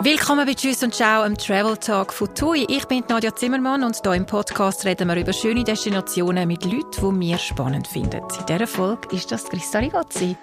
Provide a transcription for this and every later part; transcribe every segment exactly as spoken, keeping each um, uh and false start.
Willkommen bei Tschüss und Ciao, im Travel Talk von T U I. Ich bin Nadja Zimmermann und hier im Podcast reden wir über schöne Destinationen mit Leuten, die wir spannend finden. In dieser Folge ist das Christa Rigozzi.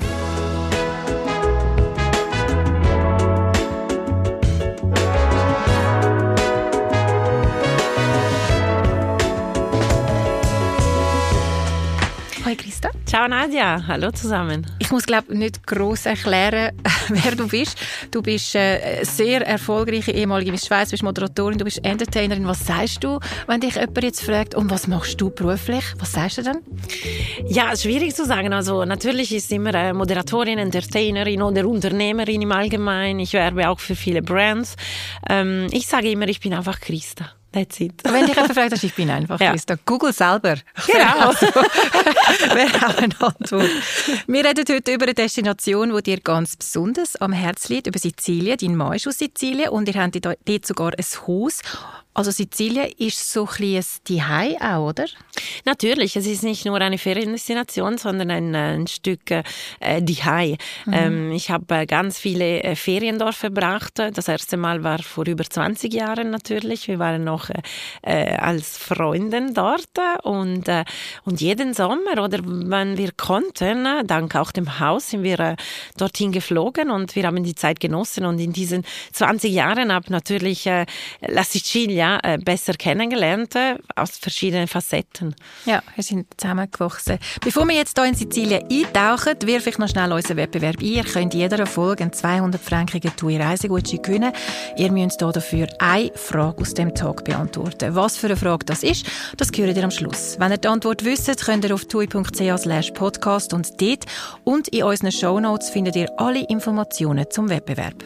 Hallo Christa. Ciao Nadja, hallo zusammen. Ich muss glaube nicht gross erklären, wer du bist. Du bist eine sehr erfolgreiche ehemalige Miss Schweiz, du bist Moderatorin, du bist Entertainerin. Was sagst du, wenn dich jemand jetzt fragt, und was machst du beruflich? Was sagst du dann? Ja, schwierig zu sagen. Also natürlich ist immer eine Moderatorin, Entertainerin oder Unternehmerin im Allgemeinen. Ich werbe auch für viele Brands. Ähm, ich sage immer, ich bin einfach Christa. That's it. Wenn dich jemand fragt, ich bin einfach ja. Christa. Google selber. Genau. Also, wäre auch eine Antwort. Wir reden heute über eine Destination, die dir ganz besonders am Herzen liegt, über Sizilien. Dein Mann ist aus Sizilien und ihr habt dort sogar ein Haus. Also Sizilien ist so ein bisschen ein Zuhause auch, oder? Natürlich, es ist nicht nur eine Feriendestination, sondern ein, ein Stück äh, Zuhause. Mhm. Ähm, ich habe äh, ganz viele äh, Ferien dort verbracht. Das erste Mal war vor über zwanzig Jahren natürlich. Wir waren noch äh, als Freundin dort und, äh, und jeden Sommer oder wenn wir konnten, dank auch dem Haus, sind wir äh, dorthin geflogen und wir haben die Zeit genossen und in diesen zwanzig Jahren habe natürlich äh, La Sicilia besser kennengelernt, aus verschiedenen Facetten. Ja, wir sind zusammengewachsen. Bevor wir jetzt hier in Sizilien eintauchen, wirf ich noch schnell unseren Wettbewerb ein. Ihr könnt in jeder Folge einen zweihundert-frankigen T U I-Reisegutschein gewinnen. Ihr müsst hier dafür eine Frage aus dem Tag beantworten. Was für eine Frage das ist, das hört ihr am Schluss. Wenn ihr die Antwort wisst, könnt ihr auf tui.ch slash podcast und dort und in unseren Shownotes findet ihr alle Informationen zum Wettbewerb.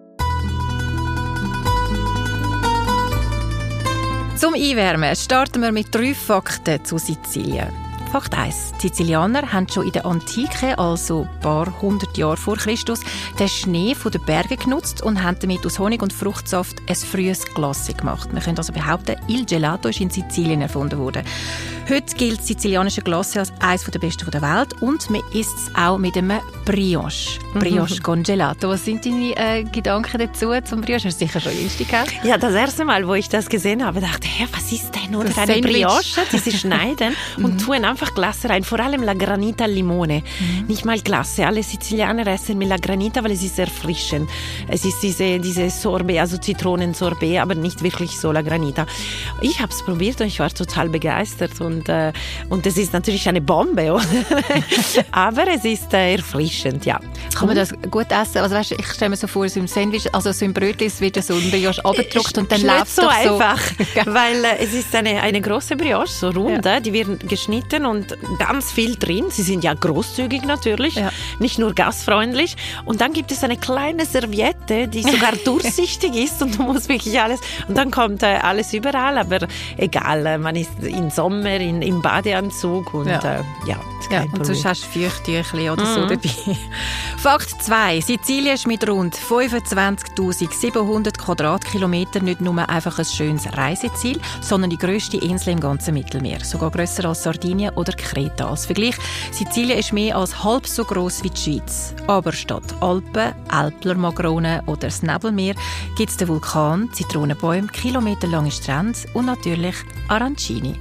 Zum Einwärmen starten wir mit drei Fakten zu Sizilien. Fakt eins. Die Sizilianer haben schon in der Antike, also ein paar hundert Jahre vor Christus, den Schnee von den Bergen genutzt und haben damit aus Honig und Fruchtsaft ein frühes Glace gemacht. Wir können also behaupten, Il Gelato ist in Sizilien erfunden worden. Heute gilt das sizilianische Glace als eines der besten der Welt und man isst es auch mit einem Brioche. Brioche con Gelato. Was sind deine äh, Gedanken dazu zum Brioche? Hast du sicher schon Insta gehabt? Ja, das erste Mal, wo ich das gesehen habe, dachte ich, was ist denn? Oder das eine Sandwich. Brioche, die sie schneiden und tun einfach Glasse rein, vor allem La Granita al Limone. Mhm. Nicht mal Glasse. Alle Sizilianer essen mit La Granita, weil es ist erfrischend. Es ist diese, diese Sorbet, also Zitronensorbet, aber nicht wirklich so La Granita. Ich habe es probiert und ich war total begeistert und, äh, und es ist natürlich eine Bombe, oder? Aber es ist äh, erfrischend, ja. Kann man das gut essen? Also weißt, ich stelle mir so vor, so im Sandwich, also so im Brötchen wird so ein Brioche abgedruckt und dann läuft es so so einfach, weil äh, es ist eine, eine große Brioche, so rund, ja. Die wird geschnitten und ganz viel drin. Sie sind ja großzügig natürlich, ja. Nicht nur gastfreundlich. Und dann gibt es eine kleine Serviette, die sogar durchsichtig ist und du musst wirklich alles, und dann kommt äh, alles überall, aber egal, äh, man ist im Sommer in, im Badeanzug und ja, äh, ja, ist kein ja Problem. Und sonst hast du Feuchttüchli oder mm. so dabei. Fakt zwei. Sizilien ist mit rund fünfundzwanzigtausendsiebenhundert Quadratkilometer nicht nur einfach ein schönes Reiseziel, sondern die grösste Insel im ganzen Mittelmeer. Sogar grösser als Sardinien oder Kreta. Als Vergleich, Sizilien ist mehr als halb so gross wie die Schweiz. Aber statt Alpen, Alpler Magronen oder das Nebelmeer gibt es den Vulkan, Zitronenbäume, kilometerlange Strände und natürlich Arancini.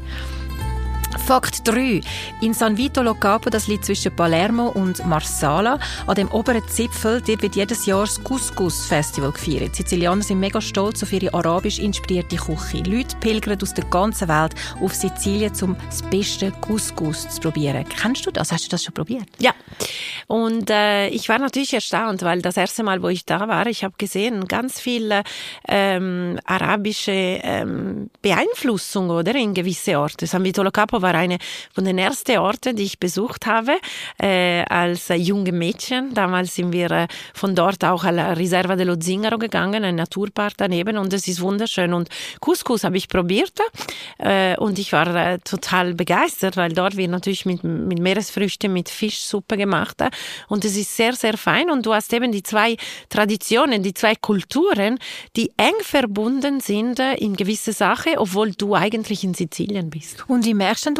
Fakt drei. In San Vito lo Capo, das liegt zwischen Palermo und Marsala, an dem oberen Zipfel, dort wird jedes Jahr das Couscous-Festival gefeiert. Die Sizilianer sind mega stolz auf ihre arabisch inspirierte Küche. Leute pilgern aus der ganzen Welt auf Sizilien, um das beste Couscous zu probieren. Kennst du das? Hast du das schon probiert? Ja. Und äh, ich war natürlich erstaunt, weil das erste Mal, wo ich da war, ich habe gesehen, ganz viel ähm, arabische ähm, Beeinflussung, oder, in gewisse Orte. San Vito lo Capo war eine von den ersten Orten, die ich besucht habe, äh, als äh, junge Mädchen. Damals sind wir äh, von dort auch à la Riserva dello Zingaro gegangen, ein Naturpark daneben, und es ist wunderschön. Und Couscous habe ich probiert äh, und ich war äh, total begeistert, weil dort wird natürlich mit, mit Meeresfrüchten, mit Fischsuppe gemacht äh, und es ist sehr, sehr fein, und du hast eben die zwei Traditionen, die zwei Kulturen, die eng verbunden sind äh, in gewisse Sachen, obwohl du eigentlich in Sizilien bist. Und wie merkst du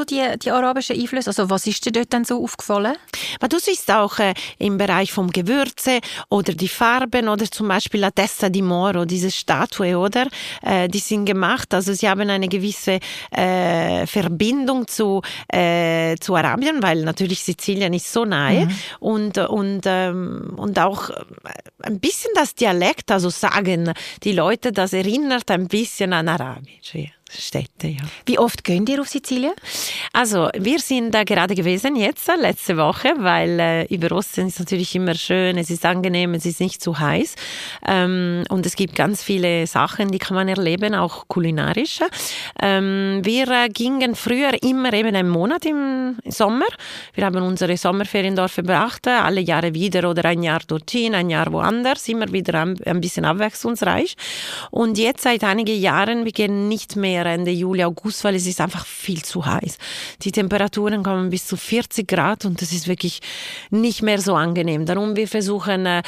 du die, die arabischen Einflüsse? Also was ist dir dort dann so aufgefallen? Aber du siehst auch äh, im Bereich vom Gewürze oder die Farben oder zum Beispiel La Testa di Moro, diese Statue, oder? Äh, die sind gemacht, also sie haben eine gewisse äh, Verbindung zu, äh, zu Arabien, weil natürlich Sizilien ist so nahe mhm. und, und, ähm, und auch ein bisschen das Dialekt, also sagen die Leute, das erinnert ein bisschen an Arabisch, ja. Städte, ja. Wie oft gehen ihr auf Sizilien? Also, wir sind da gerade gewesen jetzt, letzte Woche, weil äh, über Ostern ist natürlich immer schön, es ist angenehm, es ist nicht zu heiß ähm, und es gibt ganz viele Sachen, die kann man erleben, auch kulinarisch. Ähm, wir äh, gingen früher immer eben einen Monat im Sommer. Wir haben unsere Sommerferien dort verbracht, alle Jahre wieder oder ein Jahr dorthin, ein Jahr woanders, immer wieder ein, ein bisschen abwechslungsreich. Und jetzt seit einigen Jahren, wir gehen nicht mehr Ende Juli, August, weil es ist einfach viel zu heiß. Die Temperaturen kommen bis zu vierzig Grad und das ist wirklich nicht mehr so angenehm. Darum wir versuchen äh,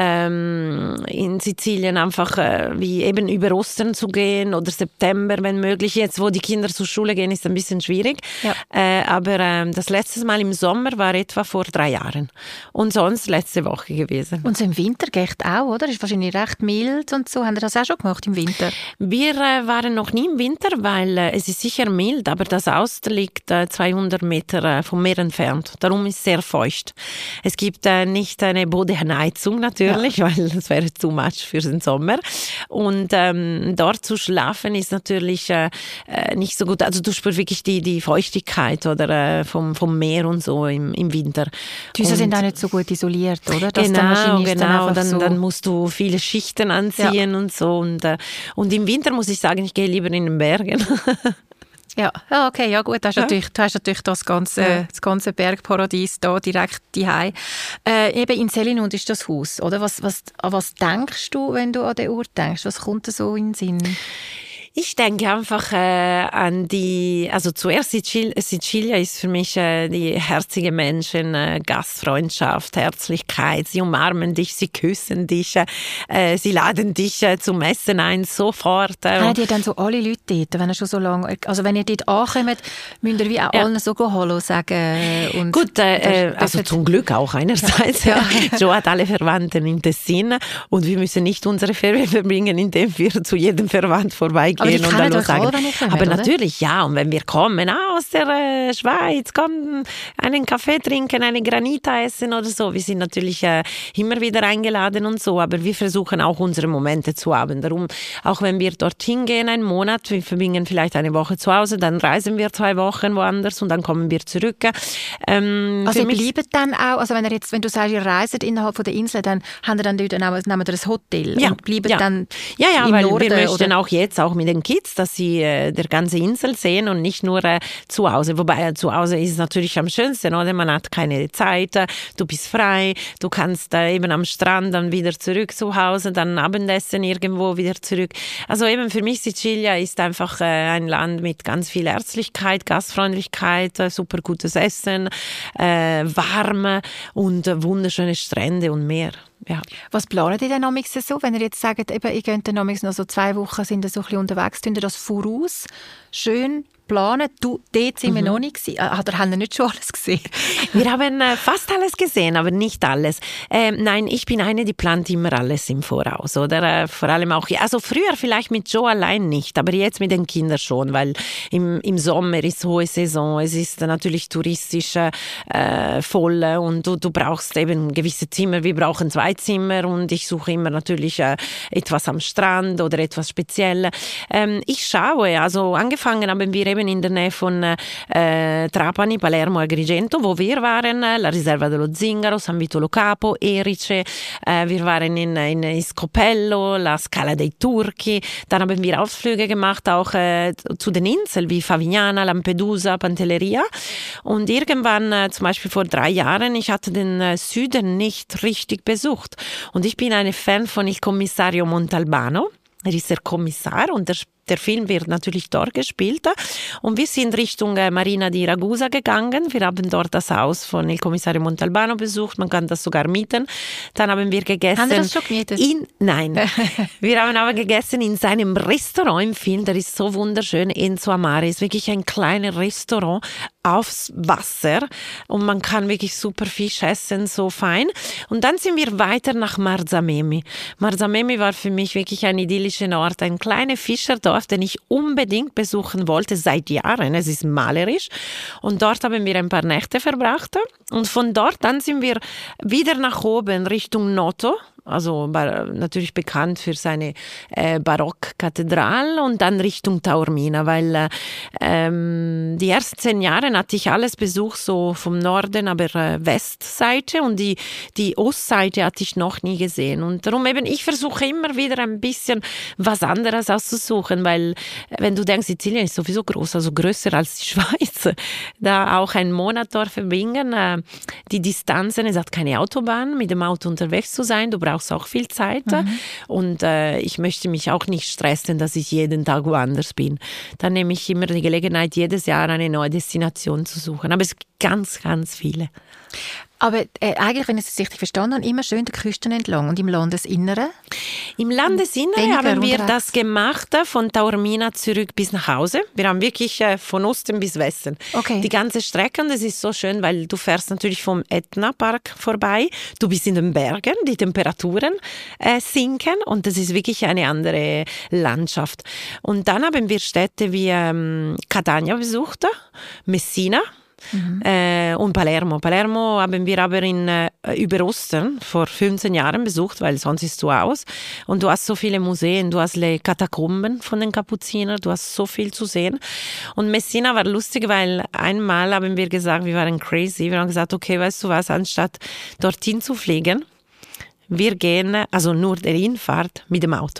ähm, in Sizilien einfach äh, wie eben über Ostern zu gehen oder September, wenn möglich. Jetzt, wo die Kinder zur Schule gehen, ist ein bisschen schwierig. Ja. Äh, aber äh, das letzte Mal im Sommer war etwa vor drei Jahren und sonst letzte Woche gewesen. Und so im Winter geht auch, oder? Ist wahrscheinlich recht mild und so. Haben Sie das auch schon gemacht im Winter? Wir äh, waren noch nie im Winter, weil äh, es ist sicher mild, aber das Aosta liegt äh, zweihundert Meter äh, vom Meer entfernt. Darum ist es sehr feucht. Es gibt äh, nicht eine Bodenheizung natürlich, ja. weil das wäre too much für den Sommer. Und ähm, dort zu schlafen ist natürlich äh, nicht so gut. Also du spürst wirklich die, die Feuchtigkeit oder äh, vom, vom Meer und so im, im Winter. Die Häuser sind auch nicht so gut isoliert, oder? Das genau, dann genau. Dann, dann, so dann musst du viele Schichten anziehen ja. und so. Und, äh, und im Winter muss ich sagen, ich gehe lieber in den Bergen. Ja, ja, okay, ja gut, du hast, ja. natürlich, du hast natürlich das ganze, ja. das ganze Bergparadies da direkt daheim. Äh, eben in Selinund ist das Haus, oder? Was, was, an was denkst du, wenn du an den Ort denkst? Was kommt da so in den Sinn? Ich denke einfach äh, an die, also zuerst Sizil- Sizilien ist für mich äh, die herzige Menschen, äh, Gastfreundschaft, Herzlichkeit. Sie umarmen dich, sie küssen dich, äh, sie laden dich äh, zum Essen ein, sofort. Äh. Haben die dann so alle Leute dort, wenn ihr schon so lange, also wenn ihr dort ankommt, müsst ihr wie auch ja. allen so Hallo sagen? Und Gut, äh, das, also das zum Glück auch einerseits. Ja. Joe hat alle Verwandten in Tessin und wir müssen nicht unsere Ferien verbringen, indem wir zu jedem Verwandt vorbeigehen. Aber die und dann euch sagen. Alle, wenn ihr kommt, aber oder? Natürlich, ja. Und wenn wir kommen ah, aus der äh, Schweiz, kommen einen Kaffee trinken, eine Granita essen oder so. Wir sind natürlich äh, immer wieder eingeladen und so. Aber wir versuchen auch unsere Momente zu haben. Darum, auch wenn wir dorthin gehen, einen Monat, wir verbringen vielleicht eine Woche zu Hause, dann reisen wir zwei Wochen woanders und dann kommen wir zurück. Ähm, also ihr bleibt dann auch, also wenn, ihr jetzt, wenn du sagst, ihr reist innerhalb von der Insel, dann haben ihr dann dort auch, nehmt ihr ein Hotel ja, und bleibt ja. dann ja, ja, im weil Norden? Wir möchten oder? auch jetzt auch mit den Kids, dass sie äh, der ganze Insel sehen und nicht nur äh, zu Hause. Wobei äh, zu Hause ist es natürlich am schönsten, oder? Man hat keine Zeit, äh, du bist frei, du kannst äh, eben am Strand dann wieder zurück zu Hause, dann Abendessen irgendwo wieder zurück. Also eben für mich Sizilien ist einfach äh, ein Land mit ganz viel Herzlichkeit, Gastfreundlichkeit, äh, super gutes Essen, äh, warm und äh, wunderschöne Strände und Meer. Ja. Was planen die denn amigs so, wenn ihr jetzt sagt, eben, ihr könnt dann amigs noch so zwei Wochen sind ihr so ein bisschen unterwegs, tun ihr das voraus schön planen? Du, dort sind wir mhm. noch nicht gewesen. Oder haben wir nicht schon alles gesehen? Wir haben äh, fast alles gesehen, aber nicht alles. Ähm, nein, ich bin eine, die plant immer alles im Voraus, oder? Äh, vor allem auch, also früher vielleicht mit Joe allein nicht, aber jetzt mit den Kindern schon, weil im, im Sommer ist hohe Saison, es ist natürlich touristisch äh, voll und du, du brauchst eben gewisse Zimmer, wir brauchen zwei Zimmer und ich suche immer natürlich äh, etwas am Strand oder etwas Spezielles. Ähm, ich schaue, also angefangen haben wir eben in der Nähe von äh, Trapani, Palermo, Agrigento, wo wir waren, la Riserva dello Zingaro, San Vito Lo Capo, Erice, äh, wir waren in, in Scopello, la Scala dei Turchi, dann haben wir Ausflüge gemacht, auch äh, zu den Inseln wie Favignana, Lampedusa, Pantelleria und irgendwann, äh, zum Beispiel vor drei Jahren, ich hatte den äh, Süden nicht richtig besucht und ich bin eine Fan von Il Commissario Montalbano. Er ist der Kommissar und er der Film wird natürlich dort gespielt. Und wir sind Richtung äh, Marina di Ragusa gegangen. Wir haben dort das Haus von Il Commissario Montalbano besucht. Man kann das sogar mieten. Dann haben wir gegessen. Haben Sie das schon gemietet? In, nein. Wir haben aber gegessen in seinem Restaurant im Film. Der ist so wunderschön. Enzo Amare ist wirklich ein kleines Restaurant aufs Wasser. Und man kann wirklich super Fisch essen, so fein. Und dann sind wir weiter nach Marzamemi. Marzamemi war für mich wirklich ein idyllischer Ort. Ein kleines Fischerdorf, den ich unbedingt besuchen wollte seit Jahren. Es ist malerisch. Und dort haben wir ein paar Nächte verbracht. Und von dort dann sind wir wieder nach oben Richtung Noto. Also natürlich bekannt für seine äh, Barockkathedrale und dann Richtung Taormina, weil äh, ähm, die ersten zehn Jahre hatte ich alles besucht, so vom Norden, aber äh, Westseite und die, die Ostseite hatte ich noch nie gesehen. Und darum eben, ich versuche immer wieder ein bisschen was anderes auszusuchen, weil wenn du denkst, Sizilien ist sowieso groß, also größer als die Schweiz, da auch einen Monat dort verbringen, äh, die Distanzen, es hat keine Autobahn, mit dem Auto unterwegs zu sein, du brauchst auch viel Zeit mhm. und äh, ich möchte mich auch nicht stressen, dass ich jeden Tag woanders bin. Dann nehme ich immer die Gelegenheit, jedes Jahr eine neue Destination zu suchen. Aber es gibt ganz, ganz viele. Aber äh, eigentlich, wenn ich es richtig verstanden habe, immer schön die Küsten entlang und im Landesinneren? Im Landesinneren haben wir das gemacht, von Taormina zurück bis nach Hause. Wir haben wirklich äh, von Osten bis Westen okay. die ganze Strecke und das ist so schön, weil du fährst natürlich vom Etna-Park vorbei, du bist in den Bergen, die Temperaturen äh, sinken und das ist wirklich eine andere Landschaft. Und dann haben wir Städte wie ähm, Catania besucht, Messina, Mhm. Äh, und Palermo. Palermo haben wir aber in, äh, über Ostern vor fünfzehn Jahren besucht, weil sonst ist du aus. Und du hast so viele Museen, du hast die Katakomben von den Kapuzinern, du hast so viel zu sehen. Und Messina war lustig, weil einmal haben wir gesagt, wir waren crazy. Wir haben gesagt, okay, weißt du was, anstatt dorthin zu fliegen, wir gehen, also nur der Hinfahrt mit dem Auto.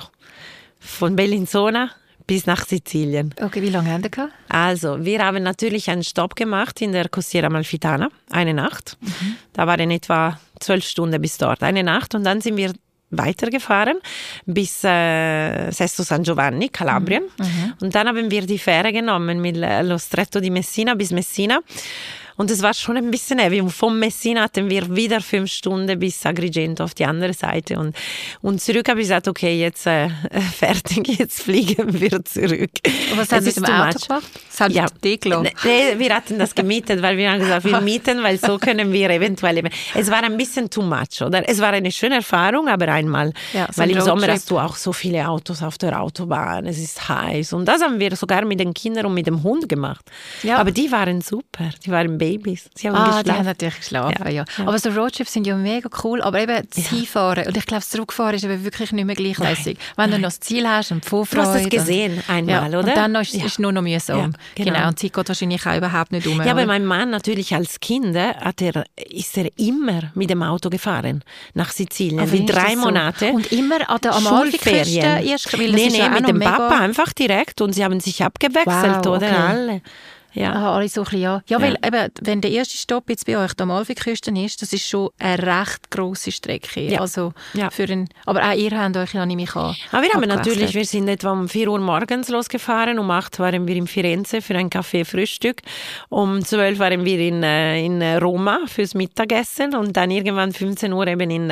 Von Bellinzona bis nach Sizilien. Okay, wie lange haben Sie gehabt? Also, wir haben natürlich einen Stopp gemacht in der Costiera Amalfitana, eine Nacht. Mhm. Da waren etwa zwölf Stunden bis dort, eine Nacht. Und dann sind wir weitergefahren bis äh, Sesto San Giovanni, Kalabrien. Mhm. Und dann haben wir die Fähre genommen mit lo Stretto di Messina bis Messina. Und es war schon ein bisschen heavy. Und von Messina hatten wir wieder fünf Stunden bis Agrigento auf die andere Seite. Und, und zurück habe ich gesagt, okay, jetzt äh, fertig, jetzt fliegen wir zurück. Und was haben Sie mit dem Auto gemacht? Das haben ja. Sie gelassen? Nee, wir hatten das gemietet, weil wir haben gesagt, wir mieten, weil so können wir eventuell eben. Es war ein bisschen too much, oder? Es war eine schöne Erfahrung, aber einmal. Ja, so weil im Sommer hast du auch so viele Autos auf der Autobahn, es ist heiß. Und das haben wir sogar mit den Kindern und mit dem Hund gemacht. Ja. Aber die waren super, die waren Babys. Sie haben ah, geschlafen. Die haben natürlich geschlafen, ja. Ja. Ja. Aber so Roadtrips sind ja mega cool, aber eben das ja. Hinfahren und ich glaube, das Zurückfahren ist eben wirklich nicht mehr gleichlässig. Wenn Nein. du noch das Ziel hast und Vorfreude. Du hast es gesehen einmal, ja. oder? Und dann ist es ja. nur noch mühsam. Ja, genau. genau. Und die Zeit geht wahrscheinlich auch überhaupt nicht um. Ja, aber mein Mann natürlich als Kind hat er, ist er immer mit dem Auto gefahren nach Sizilien. Aber wie drei so? Monate. Und immer an der Amalfiküste erst? Weil nee, nee, ja mit dem Papa einfach direkt und sie haben sich abgewechselt, wow, okay. oder alle. Ja. Aha, alle so ein bisschen, ja. Ja, weil ja. eben, wenn der erste Stopp jetzt bei euch die Amalfiküste ist, das ist schon eine recht grosse Strecke. Ja. Also ja. für ein, aber auch ihr habt euch ja nicht mehr an. Aber wir haben natürlich, wir sind etwa um vier Uhr morgens losgefahren, um acht waren wir in Firenze für ein Kaffee-Frühstück, um zwölf waren wir in, in Roma fürs Mittagessen und dann irgendwann fünfzehn Uhr eben in,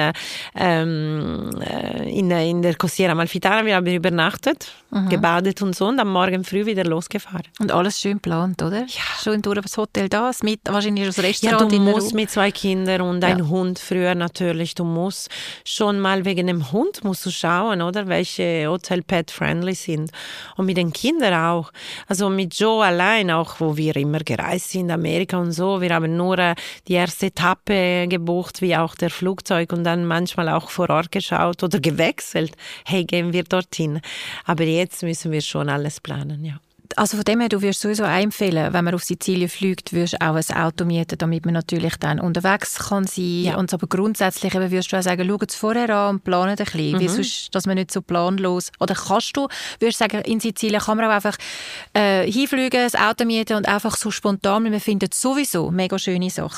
ähm, in, in der Costiera Amalfitana. Wir haben übernachtet, mhm. gebadet und so und am Morgen früh wieder losgefahren. Und alles schön geplant, oder? Ja. Schon durch das Hotel da, mit, wahrscheinlich das Restaurant. Ja, du musst mit zwei Kindern und ja. ein Hund früher natürlich. Du musst schon mal wegen dem Hund musst du schauen, oder, welche Hotel pet-friendly sind. Und mit den Kindern auch. Also mit Joe allein, auch wo wir immer gereist sind, Amerika und so. Wir haben nur äh, die erste Etappe gebucht, wie auch der Flugzeug und dann manchmal auch vor Ort geschaut oder gewechselt. Hey, gehen wir dorthin. Aber jetzt müssen wir schon alles planen, ja. Also von dem her, du würdest sowieso empfehlen, wenn man auf Sizilien fliegt, würdest du auch ein Auto mieten, damit man natürlich dann unterwegs kann sein. Ja. Und aber grundsätzlich eben würdest du auch sagen, schau es vorher an und plane ein bisschen, mhm. wie sonst, dass man nicht so planlos, oder kannst du, würdest du sagen, in Sizilien kann man auch einfach äh, hinfliegen, ein Auto mieten und einfach so spontan, weil man findet sowieso mega schöne Sachen.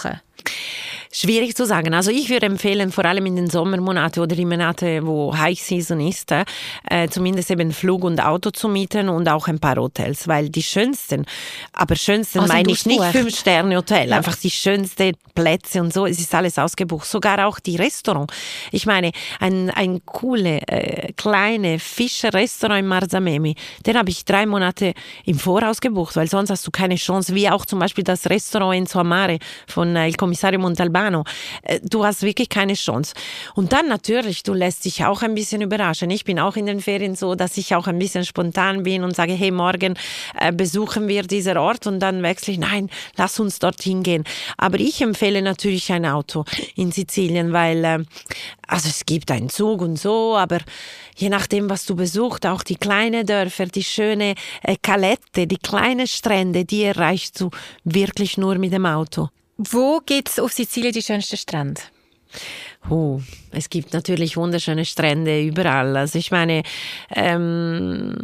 Schwierig zu sagen. Also ich würde empfehlen, vor allem in den Sommermonaten oder in Monaten, wo High Season ist, äh, zumindest eben Flug und Auto zu mieten und auch ein paar Hotels, weil die schönsten, aber schönsten also meine ich nicht Fünf-Sterne-Hotel, ja. einfach die schönsten Plätze und so, es ist alles ausgebucht, sogar auch die Restaurants. Ich meine, ein, ein coole, äh, kleine Fischer-Restaurant in Marzamemi, den habe ich drei Monate im Voraus gebucht, weil sonst hast du keine Chance, wie auch zum Beispiel das Restaurant in Soamare von äh, Il Commissario Montalbano. Du hast wirklich keine Chance. Und dann natürlich, du lässt dich auch ein bisschen überraschen. Ich bin auch in den Ferien so, dass ich auch ein bisschen spontan bin und sage, hey, morgen äh, besuchen wir diesen Ort und dann wechsle ich, nein, lass uns dorthin gehen. Aber ich empfehle natürlich ein Auto in Sizilien, weil äh, also es gibt einen Zug und so, aber je nachdem, was du besuchst, auch die kleinen Dörfer, die schöne äh, Calette, die kleinen Strände, die erreichst du wirklich nur mit dem Auto. Wo gibt es auf Sizilien die schönsten Strände? Oh, es gibt natürlich wunderschöne Strände überall. Also ich meine, ähm,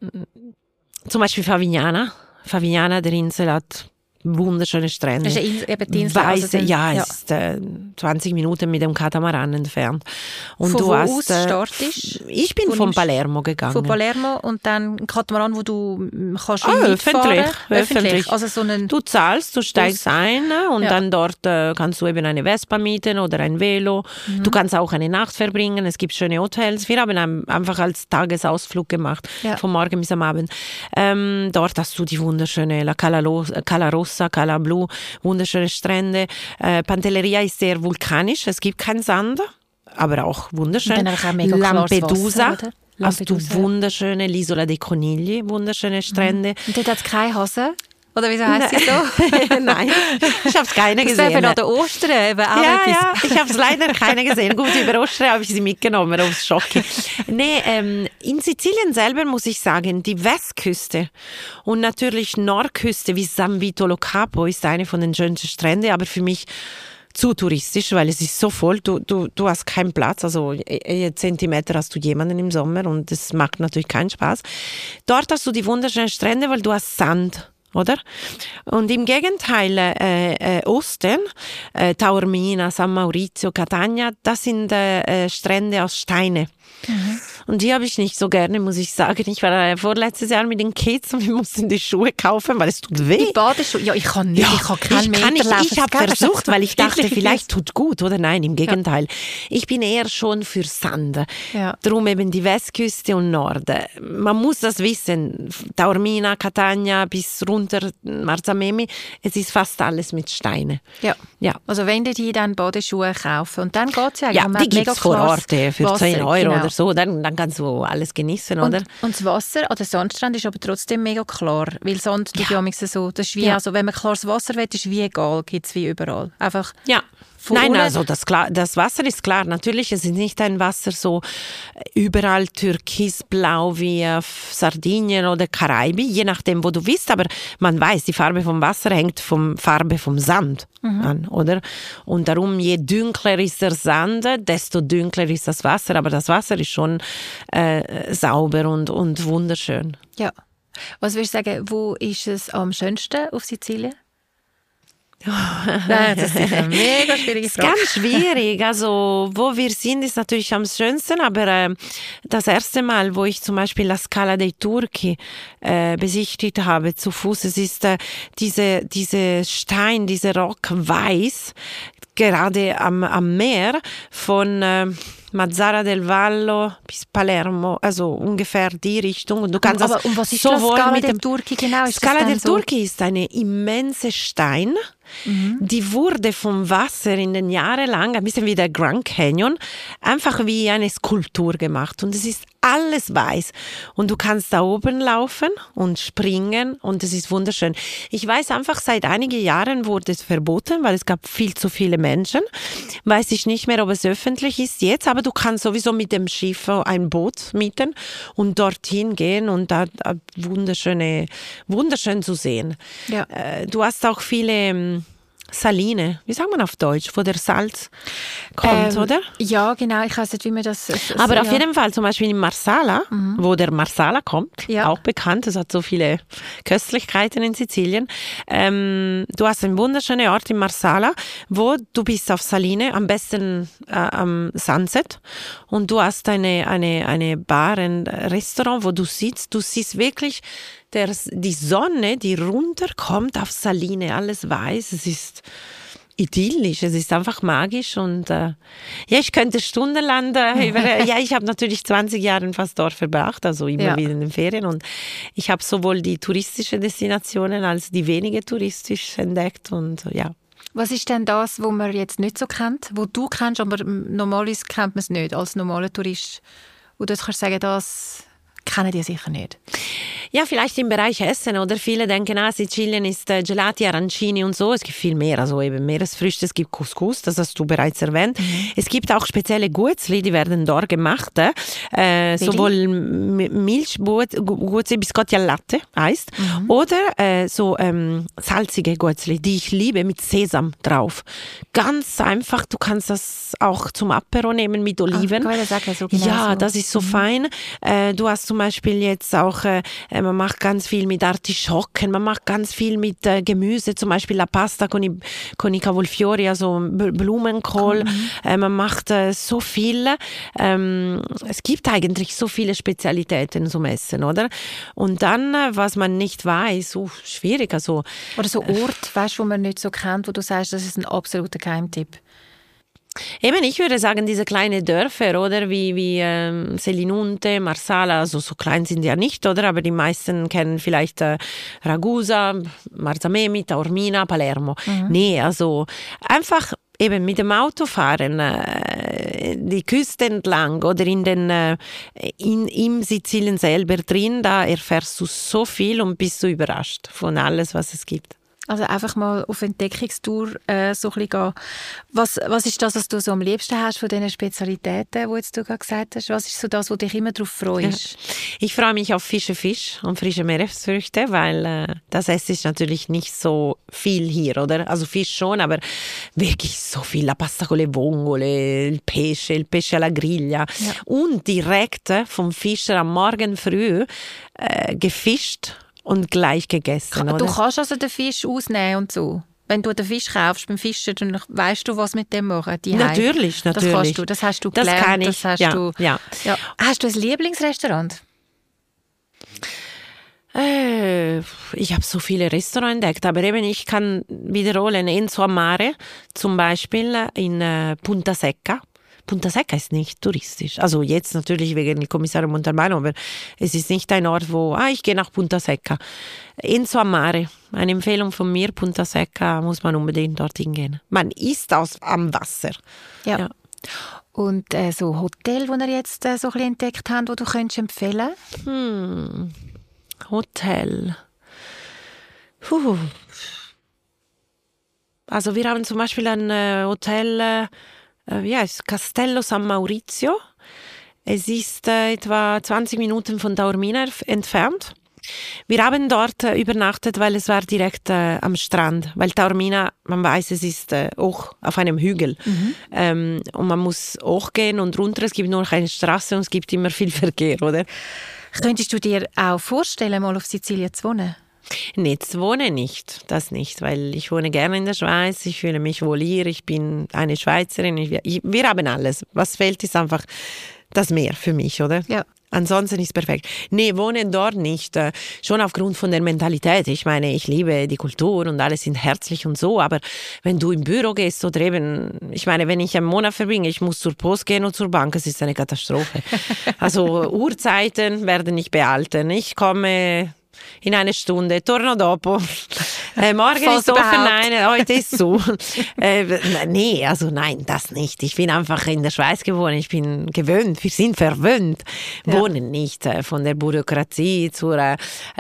zum Beispiel Favignana. Favignana, der Insel, hat wunderschöne Strände. Das ist eben die Insel. Weiße, also den, ja, ja, ist äh, zwanzig Minuten mit dem Katamaran entfernt. Und von du wo hast, aus äh, startest? Ich bin von Palermo gegangen. Von Palermo und dann ein Katamaran, wo du kannst ah, mitfahren. öffentlich, öffentlich. Also so einen du zahlst, du steigst ein und ja. dann dort äh, kannst du eben eine Vespa mieten oder ein Velo. Mhm. Du kannst auch eine Nacht verbringen. Es gibt schöne Hotels. Wir haben ein, einfach als Tagesausflug gemacht, ja. vom Morgen bis am Abend. Ähm, dort hast du die wunderschöne La Cala, Lo- Cala Rossa, Cala Blu, wunderschöne Strände. Äh, Pantelleria ist sehr vulkanisch. Es gibt keinen Sand, aber auch wunderschön. Auch mega Lampedusa. Wasser, Hast du wunderschöne, l'Isola dei Conigli, wunderschöne Strände. Mhm. Und dort hat es keine Hase? Oder wieso heisst sie so? Nein, ich habe es keine das gesehen. Das wäre der Ostern eben auch ja, etwas. Ja, ich habe es leider keine gesehen. Gut, über Ostern habe ich sie mitgenommen aufs Schocki. Nee, ähm, in Sizilien selber muss ich sagen, die Westküste und natürlich Nordküste wie San Vito Lo Capo ist eine von den schönsten Stränden, aber für mich zu touristisch, weil es ist so voll, du, du, du hast keinen Platz, also je Zentimeter hast du jemanden im Sommer und das macht natürlich keinen Spaß. Dort hast du die wunderschönen Strände, weil du hast Sand. Oder? Und im Gegenteil, äh, äh, Osten, äh, Taormina, San Maurizio, Catania, das sind äh, Strände aus Steine. Mhm. Und die habe ich nicht so gerne, muss ich sagen. Ich war äh, vorletztes Jahr mit den Kids und wir mussten die Schuhe kaufen, weil es tut weh. Die Badeschuhe? Ja, ich kann nicht, ja, ich kann keinen Meter nicht, laufen. Ich habe versucht, weil ich dachte, vielleicht ist. tut gut, oder nein, im Gegenteil. Ja. Ich bin eher schon für Sand. Ja. Darum eben die Westküste und Norden. Man muss das wissen. Taormina, Catania bis runter Marzamemi, es ist fast alles mit Steinen. Ja. Ja. Also wenn die dann Badeschuhe kaufen und dann geht es ja. Ja, die gibt es vor Ort für Wasser, zehn Euro genau. oder so, dann, dann kannst du alles genießen, und, oder? Und das Wasser an der Sandstrand ist aber trotzdem mega klar, weil Sand ja. ist ja so, das ist wie, ja. also wenn man klares Wasser will, ist wie egal, gibt es wie überall. Einfach ja. Nein, also das, klar, das Wasser ist klar. Natürlich, es ist nicht ein Wasser so überall türkisblau wie auf Sardinien oder Karaibi, je nachdem, wo du bist. Aber man weiß, die Farbe vom Wasser hängt vom Farbe vom Sand mhm. an, oder? Und darum, je dunkler ist der Sand, desto dunkler ist das Wasser. Aber das Wasser ist schon äh, sauber und, und wunderschön. Ja. Was würdest du sagen, wo ist es am schönsten auf Sizilien? Nein, das ist eine mega schwierige Frage. Ganz schwierig. Also, wo wir sind, ist natürlich am schönsten, aber äh, das erste Mal, wo ich zum Beispiel La Scala dei Turchi äh, besichtigt habe, zu Fuß, es ist äh, diese, diese Stein, diese Rock weiß, gerade am, am Meer von äh, Mazara del Vallo bis Palermo, also ungefähr die Richtung. Und du kannst aber, das und was ist sowohl das Scala mit dem del Turchi genau? Ist Scala del so? Turchi ist eine immense Stein. Mhm. Die wurde vom Wasser in den Jahren lang, ein bisschen wie der Grand Canyon, einfach wie eine Skulptur gemacht. Und es ist alles weiß. Und du kannst da oben laufen und springen und es ist wunderschön. Ich weiß einfach, seit einigen Jahren wurde es verboten, weil es gab viel zu viele Menschen. Weiß ich nicht mehr, ob es öffentlich ist jetzt, aber du kannst sowieso mit dem Schiff ein Boot mieten und dorthin gehen und da, da wunderschöne, wunderschön zu sehen. Ja. Du hast auch viele Saline, wie sagt man auf Deutsch, wo der Salz kommt, Ähm, oder? Ja, genau. Ich weiß nicht, wie man das... es- es- Aber auf ja. jeden Fall zum Beispiel in Marsala, wo der Marsala kommt, Ja. auch bekannt, es hat so viele Köstlichkeiten in Sizilien. Ähm, du hast einen wunderschönen Ort in Marsala, wo du bist auf Saline, am besten äh, am Sunset, und du hast eine, eine, eine Bar, ein Restaurant, wo du sitzt, du siehst wirklich der, die Sonne, die runterkommt auf Saline, alles weiß, es ist idyllisch, es ist einfach magisch und äh, ja, ich könnte stundenlang äh, über, äh, ja, ich habe natürlich zwanzig Jahre fast dort verbracht, also immer Ja. wieder in den Ferien, und ich habe sowohl die touristischen Destinationen als die weniger touristisch entdeckt und äh, ja. Was ist denn das, was man jetzt nicht so kennt, wo du kennst, aber normalerweise kennt man es nicht als normaler Tourist? Wo du kannst sagen, das kennen die sicher nicht. Ja, vielleicht im Bereich Essen, oder? Viele denken, ah, Sizilien ist äh, Gelati, Arancini und so. Es gibt viel mehr, also eben Meeresfrüchte, es gibt Couscous, das hast du bereits erwähnt. Mhm. Es gibt auch spezielle Guetzli, die werden dort gemacht. Äh, sowohl M- Milchguetzli, Biscotti al Latte heißt, mhm. oder äh, so ähm, salzige Guetzli, die ich liebe, mit Sesam drauf. Ganz einfach, du kannst das auch zum Apero nehmen mit Oliven. Ah, sagen, so genau ja, so. das ist so mhm. fein. Äh, du hast zum Beispiel jetzt auch, äh, man macht ganz viel mit Artischocken, man macht ganz viel mit äh, Gemüse, zum Beispiel la Pasta con i, con i cavolfiori, also B- Blumenkohl. Mhm. Äh, man macht äh, so viel. Ähm, es gibt eigentlich so viele Spezialitäten zum Essen, oder? Und dann, äh, was man nicht weiß, so schwierig. Also, oder so Ort, weißt, wo man nicht so kennt, wo du sagst, das ist ein absoluter Geheimtipp. Eben, ich würde sagen, diese kleinen Dörfer, oder, wie, wie ähm, Selinunte, Marsala, also so klein sind die ja nicht, oder, aber die meisten kennen vielleicht äh, Ragusa, Marzamemi, Taormina, Palermo. Mhm. Nee, also einfach eben mit dem Auto fahren, äh, die Küste entlang oder in den, äh, in, im Sizilien selber drin, da erfährst du so viel und bist du überrascht von alles, was es gibt. Also einfach mal auf Entdeckungstour äh, so ein bisschen gehen. Was, was ist das, was du so am liebsten hast von diesen Spezialitäten, die jetzt du gerade gesagt hast? Was ist so das, wo dich immer darauf freust? Ja. Ich freue mich auf Fische, Fisch und frische Meeresfrüchte, weil äh, das Essen ist natürlich nicht so viel hier, oder? Also Fisch schon, aber wirklich so viel. La pasta con le vongole, il pesce, il pesce alla griglia. Ja. Und direkt äh, vom Fischer am Morgen früh äh, gefischt und gleich gegessen, Du oder? kannst also den Fisch ausnehmen und so? Wenn du den Fisch kaufst beim Fischen, dann weißt du, was mit dem machen? Die natürlich, natürlich. Das kannst du, das hast du das gelernt. Kann ich. Das hast ja, du, ja. Ja. Hast du ein Lieblingsrestaurant? Äh, ich habe so viele Restaurants entdeckt, aber eben ich kann wiederholen, Enzo Amare zum Beispiel in äh, Punta Secca. Punta Secca ist nicht touristisch. Also jetzt natürlich wegen dem Commissario Montalbano, aber es ist nicht ein Ort, wo, ah, ich gehe nach Punta Secca. Enzo Amare, eine Empfehlung von mir, Punta Secca, muss man unbedingt dorthin gehen. Man isst aus, am Wasser. Ja. ja. Und äh, so Hotel, die ihr jetzt äh, so ein bisschen entdeckt habt, wo du könntest empfehlen? Hm. Hotel. Puh. Also wir haben zum Beispiel ein äh, Hotel, äh, wie heißt Castello San Maurizio. Es ist äh, etwa zwanzig Minuten von Taormina entfernt. Wir haben dort äh, übernachtet, weil es war direkt äh, am Strand. Weil Taormina, man weiß, es ist äh, hoch auf einem Hügel. Mhm. Ähm, und man muss hochgehen und runter. Es gibt nur noch eine Straße und es gibt immer viel Verkehr, oder? Könntest du dir auch vorstellen, mal auf Sizilien zu wohnen? Nee, zu wohnen nicht, das nicht, weil ich wohne gerne in der Schweiz, ich fühle mich wohl hier, ich bin eine Schweizerin, ich, ich, wir haben alles. Was fehlt, ist einfach das Meer für mich, oder? Ja. Ansonsten ist es perfekt. Nee, wohnen dort nicht, äh, schon aufgrund von der Mentalität. Ich meine, ich liebe die Kultur und alle sind herzlich und so, aber wenn du im Büro gehst oder eben, ich meine, wenn ich einen Monat verbringe, ich muss zur Post gehen und zur Bank, es ist eine Katastrophe. Also Uhrzeiten werden nicht behalten. Ich komme in eine Stunde, torno dopo. Äh, morgen Falls ist offen, überhaupt. nein, heute ist so. äh, nee, also nein, das nicht. Ich bin einfach in der Schweiz geboren, ich bin gewöhnt, wir sind verwöhnt. Ja. Wohnen nicht äh, von der Bürokratie zur äh,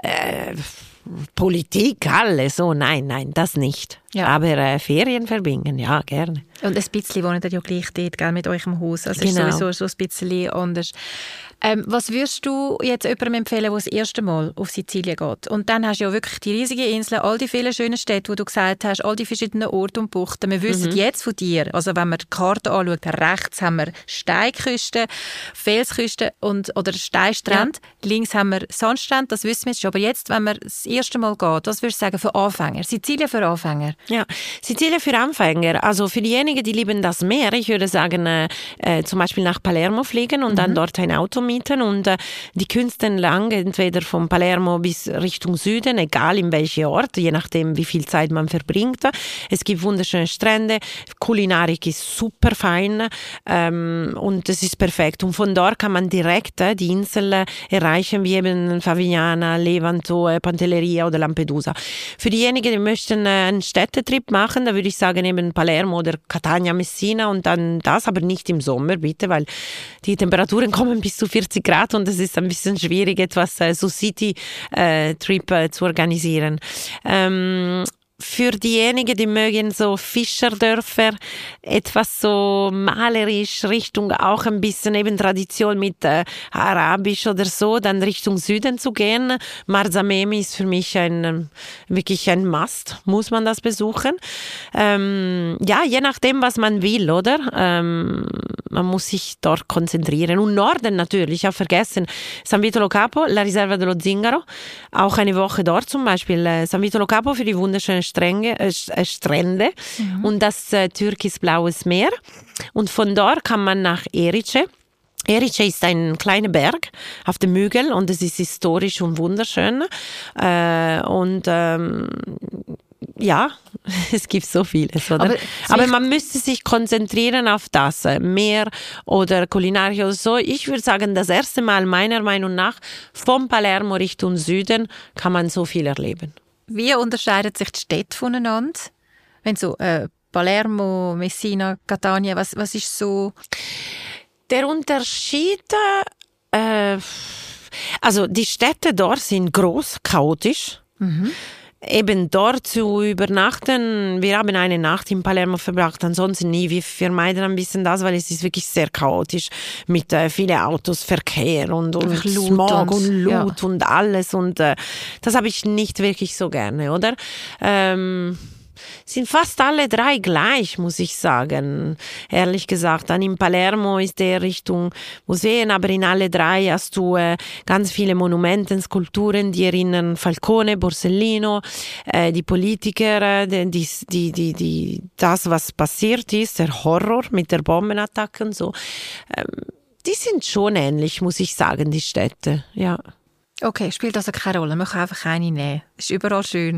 Politik, alles so, nein, nein, das nicht. Ja. Aber äh, Ferien verbringen, ja, gerne. Und ein bisschen wohnt ihr ja gleich dort, gell, mit euch im Haus. Also genau. ist sowieso so ein bisschen anders. Ähm, was würdest du jetzt jemandem empfehlen, der das erste Mal auf Sizilien geht? Und dann hast du ja wirklich die riesige Insel, all die vielen schönen Städte, wo du gesagt hast, all die verschiedenen Orte und Buchten. Wir wissen mhm. jetzt von dir, also wenn man die Karte anschaut, rechts haben wir Steinküsten, Felsküsten und, oder Steinstrände, ja. links haben wir Sandstrände, das wissen wir jetzt schon. Aber jetzt, wenn man das erste Mal geht, was würdest du sagen für Anfänger? Sizilien für Anfänger? Ja, Sizilien für Anfänger. Also für diejenigen, die lieben das Meer, ich würde sagen, äh, äh, zum Beispiel nach Palermo fliegen und mhm. dann dort ein Auto mieten und äh, die Künste entlang, entweder von Palermo bis Richtung Süden, egal in welchem Ort, je nachdem, wie viel Zeit man verbringt. Es gibt wunderschöne Strände, Kulinarik ist super fein ähm, und es ist perfekt. Und von dort kann man direkt äh, die Insel äh, erreichen, wie eben Favignana, Levanto, äh, Pantelleria oder Lampedusa. Für diejenigen, die möchten äh, einen Städtetrip machen, da würde ich sagen eben Palermo oder Catania, Messina und dann das, aber nicht im Sommer, bitte, weil die Temperaturen kommen bis zu vierzig Grad und es ist ein bisschen schwierig, etwas äh, so City-Trip äh, zu organisieren. Ähm, Für diejenigen, die mögen so Fischerdörfer, etwas so malerisch, Richtung auch ein bisschen eben Tradition mit äh, Arabisch oder so, dann Richtung Süden zu gehen. Marzamemi ist für mich ein, wirklich ein Must, muss man das besuchen. Ähm, ja, je nachdem, was man will, oder? Ähm, man muss sich dort konzentrieren. Und Norden natürlich, ich habe vergessen, San Vito Lo Capo, La Riserva dello Zingaro, auch eine Woche dort zum Beispiel. Äh, San Vito Lo Capo für die wunderschönen Stränge, äh, Strände mhm. und das äh, türkisblaues Meer. Und von dort kann man nach Erice. Erice ist ein kleiner Berg auf dem Hügel und es ist historisch und wunderschön. Äh, und ähm, ja, es gibt so vieles, oder? Aber, Aber man müsste sich konzentrieren auf das, Meer oder Kulinarik oder so. Ich würde sagen, das erste Mal meiner Meinung nach von Palermo Richtung Süden kann man so viel erleben. Wie unterscheiden sich die Städte voneinander? Wenn so äh, Palermo, Messina, Catania, was, was ist so? Der Unterschied, äh, also die Städte dort sind groß, chaotisch. Mhm. Eben dort zu übernachten, wir haben eine Nacht in Palermo verbracht, ansonsten nie. Wir vermeiden ein bisschen das, weil es ist wirklich sehr chaotisch mit äh, vielen Autos, Verkehr und, und Smog und Lut ja. und alles. Und äh, das habe ich nicht wirklich so gerne, oder? Ähm, sind fast alle drei gleich, muss ich sagen, ehrlich gesagt. Dann in Palermo ist der Richtung Museen, aber in alle drei hast du äh, ganz viele Monumente, Skulpturen, die erinnern Falcone, Borsellino, äh, die Politiker, äh, die, die, die, die, das, was passiert ist, der Horror mit der Bombenattacke und so. Ähm, die sind schon ähnlich, muss ich sagen, die Städte, ja. Okay, spielt also keine Rolle, man kann einfach eine nehmen. Ist überall schön.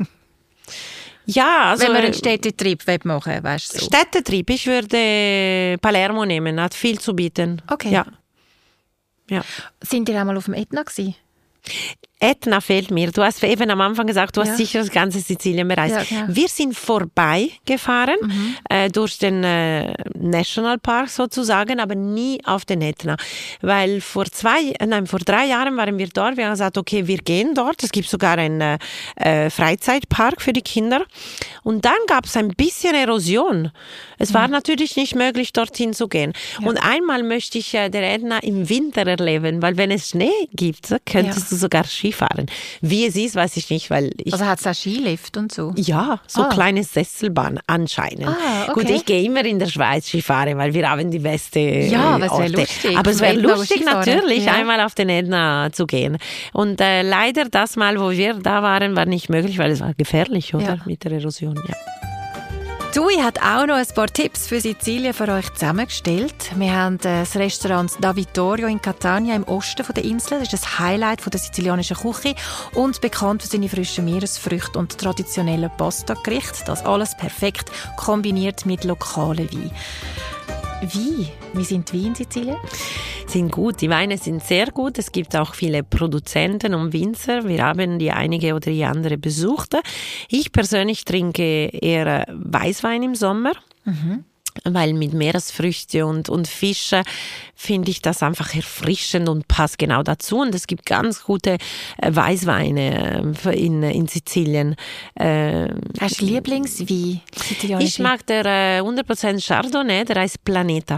Ja, also wenn man einen Städtetrip machen will, weißt du so. Städtetrip, ich würde Palermo nehmen, hat viel zu bieten. Okay. Ja. Ja. Sind ihr einmal auf dem Ätna gewesen? Ätna fehlt mir. Du hast eben am Anfang gesagt, du hast ja. sicher das ganze Sizilien bereist. Ja, ja. Wir sind vorbeigefahren mhm. äh, durch den äh, Nationalpark sozusagen, aber nie auf den Ätna. Weil vor zwei, nein, vor drei Jahren waren wir dort. Wir haben gesagt, okay, wir gehen dort. Es gibt sogar einen äh, Freizeitpark für die Kinder. Und dann gab es ein bisschen Erosion. Es mhm. war natürlich nicht möglich, dorthin zu gehen. Ja. Und einmal möchte ich äh, der Ätna im Winter erleben, weil wenn es Schnee gibt, könntest ja. du sogar Skifahren. Wie es ist, weiß ich nicht, weil ich... Also hat es auch Skilift und so? Ja, so ah. kleine Sesselbahn anscheinend. Ah, okay. Gut, ich gehe immer in der Schweiz Skifahren, weil wir haben die beste Ja, aber es wäre lustig. Aber es wäre lustig natürlich, ja. einmal auf den Ätna zu gehen. Und äh, leider das Mal, wo wir da waren, war nicht möglich, weil es war gefährlich, oder? Ja. Mit der Erosion, ja. Tui hat auch noch ein paar Tipps für Sizilien für euch zusammengestellt. Wir haben das Restaurant Da Vittorio in Catania im Osten der Insel. Das ist das Highlight der sizilianischen Küche und bekannt für seine frischen Meeresfrüchte und traditionellen Pasta-Gerichte. Das alles perfekt kombiniert mit lokalen Wein. Wie? Wie sind die Weine in Sizilien? Sind gut. Die Weine sind sehr gut. Es gibt auch viele Produzenten und Winzer. Wir haben die einige oder die andere besucht. Ich persönlich trinke eher Weißwein im Sommer. Mhm. Weil mit Meeresfrüchte und, und Fische finde ich das einfach erfrischend und passt genau dazu. Und es gibt ganz gute Weißweine in, in Sizilien. Hast du Lieblingswein? Ich mag der hundert Prozent Chardonnay, der heißt Planeta.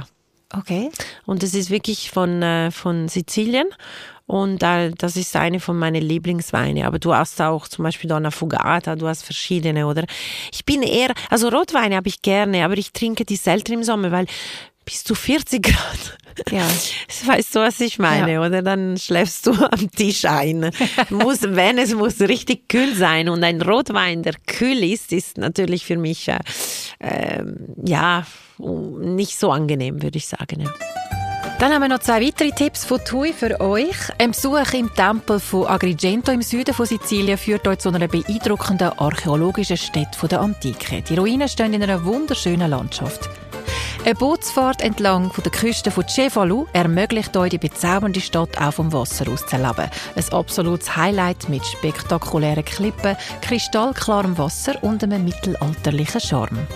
Okay. Und das ist wirklich von, äh, von Sizilien. Und äh, das ist eine von meinen Lieblingsweine. Aber du hast auch zum Beispiel Donna Fugata, du hast verschiedene, oder? Ich bin eher, also Rotweine habe ich gerne, aber ich trinke die selten im Sommer, weil bis zu vierzig Grad. Ja. Weißt du, was ich meine, ja. Oder? Dann schläfst du am Tisch ein. muss, wenn es muss richtig kühl sein. Und ein Rotwein, der kühl ist, ist natürlich für mich äh, äh, ja nicht so angenehm, würde ich sagen. Ja. Dann haben wir noch zwei weitere Tipps von TUI für euch. Ein Besuch im Tempel von Agrigento im Süden von Sizilien führt euch zu einer beeindruckenden archäologischen Stätte der Antike. Die Ruinen stehen in einer wunderschönen Landschaft. Eine Bootsfahrt entlang der Küste von Cefalù ermöglicht euch, die bezaubernde Stadt auch vom Wasser aus zu erleben. Ein absolutes Highlight mit spektakulären Klippen, kristallklarem Wasser und einem mittelalterlichen Charme.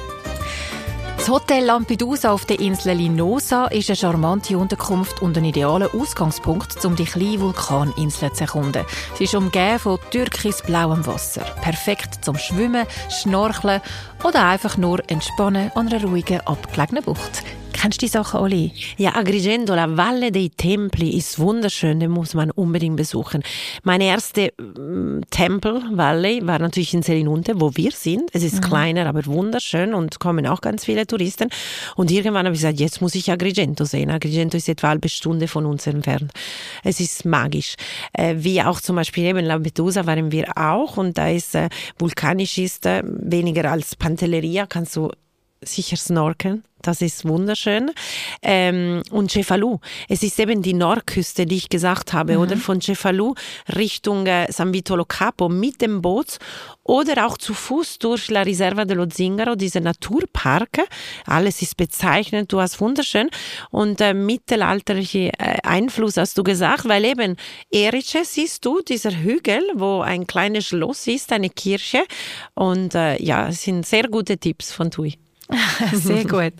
Das Hotel Lampedusa auf der Insel Linosa ist eine charmante Unterkunft und ein idealer Ausgangspunkt, um die kleine Vulkaninsel zu erkunden. Sie ist umgeben von türkisblauem Wasser. Perfekt zum Schwimmen, Schnorcheln oder einfach nur entspannen an einer ruhigen, abgelegenen Bucht. Kennst du die Sachen, Oli? Ja, Agrigento, la Valle dei Templi ist wunderschön, den muss man unbedingt besuchen. Meine erste ähm, Tempel Valley war natürlich in Selinunte, wo wir sind. Es ist mhm. kleiner, aber wunderschön und kommen auch ganz viele Touristen. Und irgendwann habe ich gesagt, jetzt muss ich Agrigento sehen. Agrigento ist etwa eine halbe Stunde von uns entfernt. Es ist magisch. Äh, wie auch zum Beispiel eben Lampedusa waren wir auch und da ist äh, vulkanisch ist, äh, weniger als Pantelleria, kannst du sicher snorkeln. Das ist wunderschön. Ähm, und Cefalù. Es ist eben die Nordküste, die ich gesagt habe, mhm. oder? Von Cefalù Richtung äh, San Vito Lo Capo mit dem Boot oder auch zu Fuß durch La Riserva dello Zingaro, diese Naturpark. Alles ist bezeichnet, du hast wunderschön. Und äh, mittelalterliche äh, Einfluss hast du gesagt, weil eben Erice siehst du, dieser Hügel, wo ein kleines Schloss ist, eine Kirche. Und äh, ja, es sind sehr gute Tipps von TUI. Sehr gut.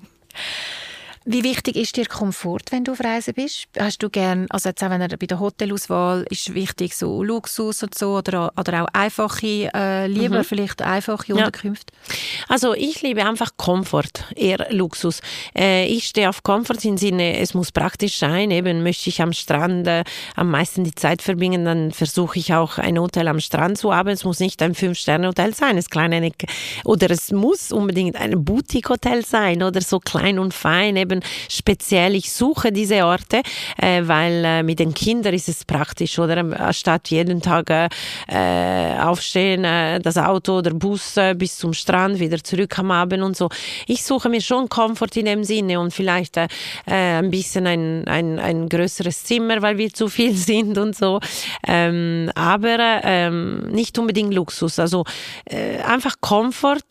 Wie wichtig ist dir Komfort, wenn du auf Reisen bist? Hast du gern, also jetzt auch wenn er bei der Hotelauswahl ist wichtig so Luxus und so oder, oder auch einfache, äh, lieber mhm. vielleicht einfache Unterkünfte? Ja. Also ich liebe einfach Komfort, eher Luxus. Äh, ich stehe auf Komfort im Sinne, es muss praktisch sein. Eben möchte ich am Strand äh, am meisten die Zeit verbringen, dann versuche ich auch ein Hotel am Strand zu haben. Es muss nicht ein Fünf-Sterne-Hotel sein, es kleine eine, oder es muss unbedingt ein Boutique-Hotel sein oder so klein und fein, eben speziell, ich suche diese Orte, äh, weil äh, mit den Kindern ist es praktisch, oder? Statt jeden Tag äh, aufstehen, äh, das Auto oder Bus äh, bis zum Strand, wieder zurück am Abend und so. Ich suche mir schon Komfort in dem Sinne und vielleicht äh, ein bisschen ein, ein, ein größeres Zimmer, weil wir zu viel sind und so. Ähm, aber ähm, nicht unbedingt Luxus. Also äh, einfach Komfort,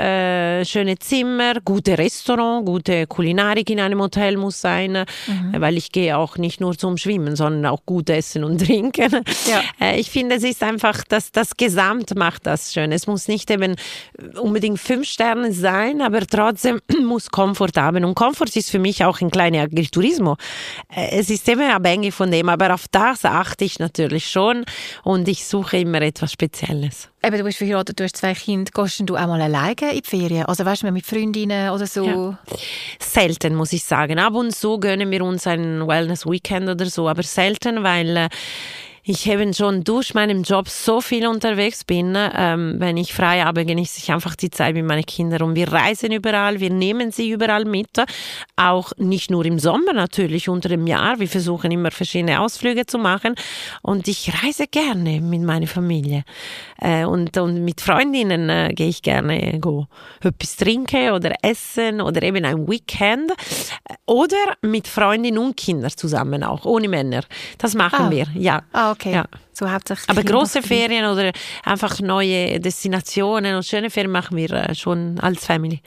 äh, schöne Zimmer, gute Restaurant, gute Kulinarik in einem Hotel muss sein, mhm. weil ich gehe auch nicht nur zum Schwimmen, sondern auch gut essen und trinken. Ja. Ich finde, es ist einfach, das, das Gesamt macht das schön. Es muss nicht eben unbedingt fünf Sterne sein, aber trotzdem muss Komfort haben. Und Komfort ist für mich auch ein kleiner Agriturismo. Es ist immer abhängig von dem, aber auf das achte ich natürlich schon und ich suche immer etwas Spezielles. Eben, du bist verheiratet, du hast zwei Kinder. Gehst du auch mal alleine in die Ferien? Also weißt du, mit Freundinnen oder so? Ja. Selten, muss ich sagen. Ab und zu gönnen wir uns ein Wellness-Weekend oder so, aber selten, weil äh, ich eben schon durch meinen Job so viel unterwegs bin. Ähm, wenn ich frei habe, genieße ich einfach die Zeit mit meinen Kindern. Und wir reisen überall, wir nehmen sie überall mit. Auch nicht nur im Sommer natürlich, unter dem Jahr. Wir versuchen immer verschiedene Ausflüge zu machen. Und ich reise gerne mit meiner Familie. Äh, und, und mit Freundinnen äh, gehe ich gerne go etwas trinken oder essen oder eben ein Weekend. Oder mit Freundinnen und Kindern zusammen auch, ohne Männer. Das machen ah. wir, ja. Ah, okay. Ja. So hauptsächlich aber große Ferien oder einfach neue Destinationen und schöne Ferien machen wir äh, schon als Family.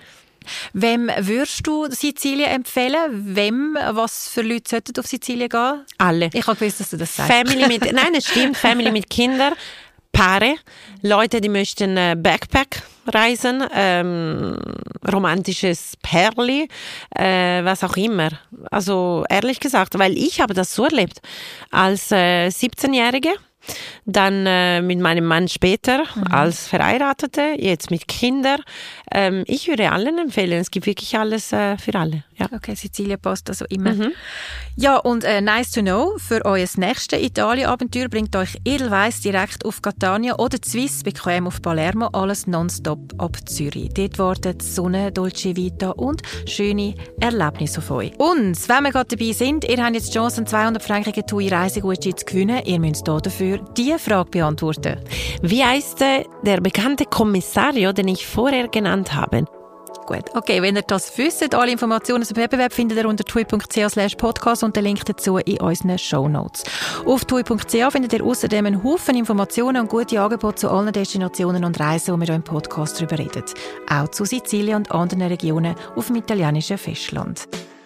Wem würdest du Sizilien empfehlen? Wem, was für Leute sollten auf Sizilien gehen? Alle. Ich habe gewusst, dass du das sagst. Family mit, nein, es stimmt, Family mit Kindern, Paare, Leute, die möchten äh, Backpack reisen, ähm, romantisches Perli, äh, was auch immer. Also ehrlich gesagt, weil ich habe das so erlebt. Als äh, siebzehnjährige, dann äh, mit meinem Mann später mhm. als Verheiratete, jetzt mit Kindern. Ähm, ich würde allen empfehlen, es gibt wirklich alles äh, für alle. Ja. Okay, Sizilien passt also immer. Mhm. Ja, und äh, nice to know, für euer nächstes Italien-Abenteuer bringt euch Edelweiss direkt auf Catania oder Swiss bequem auf Palermo, alles nonstop ab Zürich. Dort warten Sonne, Dolce Vita und schöne Erlebnisse auf euch. Und wenn wir gerade dabei sind, ihr habt jetzt die Chance, einen zweihundert-frankigen T U I-Reisegutschein zu gewinnen. Ihr müsst hier dafür diese Frage beantworten. Wie heißt äh, der bekannte Kommissario, den ich vorher genannt habe? Gut, okay, wenn ihr das wisst, alle Informationen zum Wettbewerb findet ihr unter tui punkt c h slash podcast und den Link dazu in unseren Shownotes. Auf tui punkt c h findet ihr außerdem einen Haufen Informationen und gute Angebote zu allen Destinationen und Reisen, die wir hier im Podcast darüber reden. Auch zu Sizilien und anderen Regionen auf dem italienischen Festland.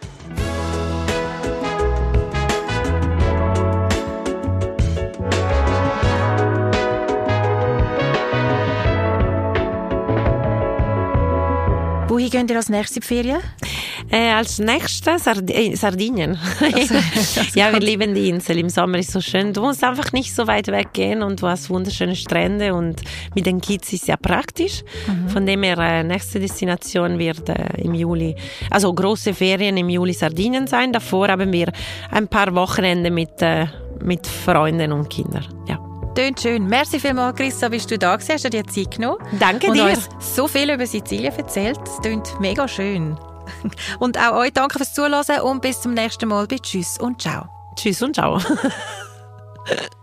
Wohin gehen ihr als nächstes in die Ferien? Äh, als nächstes Sard äh, Sardinien. Also, ja, wir lieben die Insel. Im Sommer ist es so schön. Du musst einfach nicht so weit weggehen und du hast wunderschöne Strände und mit den Kids ist es ja praktisch. Mhm. Von dem her, äh, nächste Destination wird äh, im Juli, also große Ferien im Juli Sardinien sein. Davor haben wir ein paar Wochenende mit, äh, mit Freunden und Kindern. Ja. Tönt schön. Merci vielmals, Christa, bist du da gewesen, hast du dir Zeit genommen. Danke und dir. uns so viel über Sizilien erzählt. Das tönt mega schön. Und auch euch danke fürs Zuhören und bis zum nächsten Mal bei Tschüss und Ciao. Tschüss und Ciao.